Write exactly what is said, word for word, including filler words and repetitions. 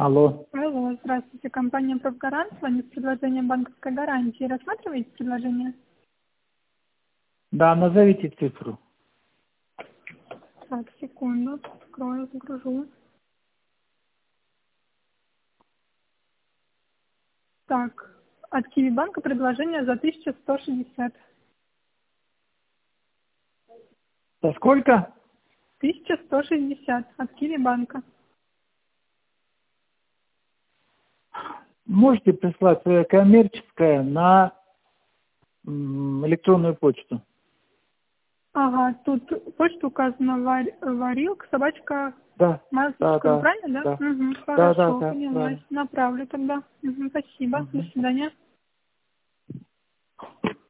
Алло. Алло, здравствуйте. Компания «Профгарант». С вами с предложением банковской гарантии. Рассматриваете предложение? Да, назовите цифру. Так, секунду. Открою, загружу. Так, от Киви банка предложение за тысячу сто шестьдесят. За сколько? тысяча сто шестьдесят от Киви банка. Можете прислать свое коммерческое на м, электронную почту? Ага, тут почта указана вар- варилка, собачка, Да, да, mail.ru, да, правильно, да? да. Угу, Да, да, хорошо, да, поняла. правильно. Направлю тогда. Угу, спасибо. До Мгм. свидания.